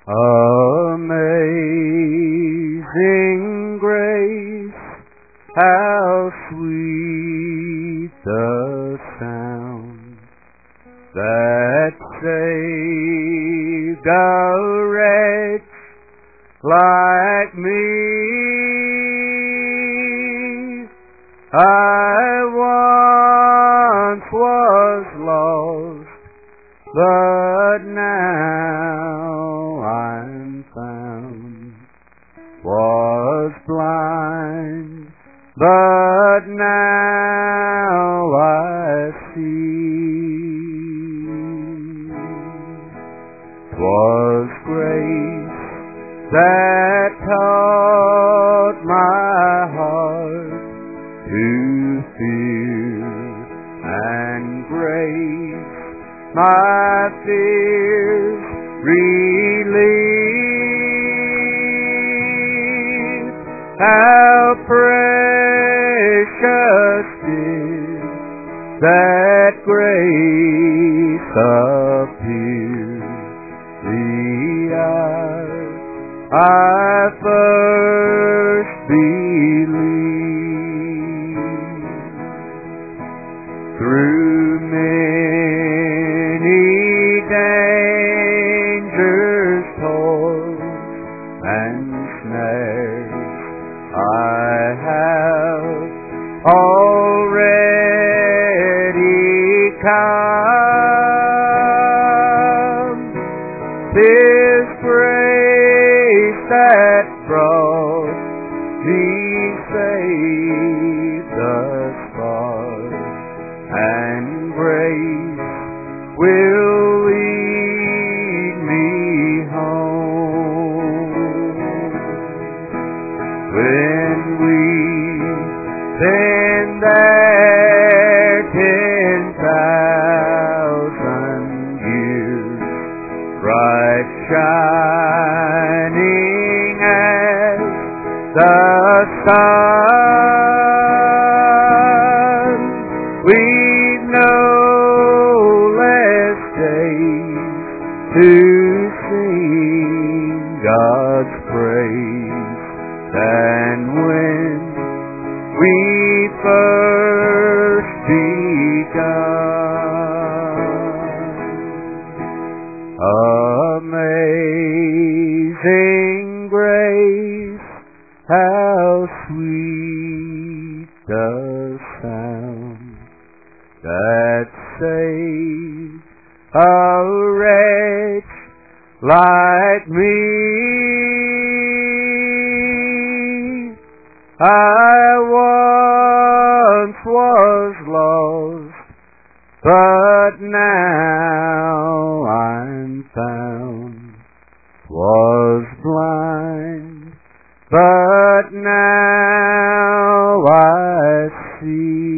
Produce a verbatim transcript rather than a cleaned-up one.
Amazing grace, how sweet the sound that saved a wretch like me. I once was lost, but now I'm found. Was blind, but now I see. 'Twas grace that taught my heart to fear, and grace my fears relieved. How precious is that grace appeared the hour I first believed. Through many dangers, toils, and snares, I have already come. 'Tis grace that brought me safe thus far, and grace will lead me home. When we then there ten thousand years, bright shining as the sun, we've no less days to sing God's praise than when we first begun. Amazing grace, how sweet the sound that saved a wretch like me. I once was lost, but now I'm found. Was blind, but now I see.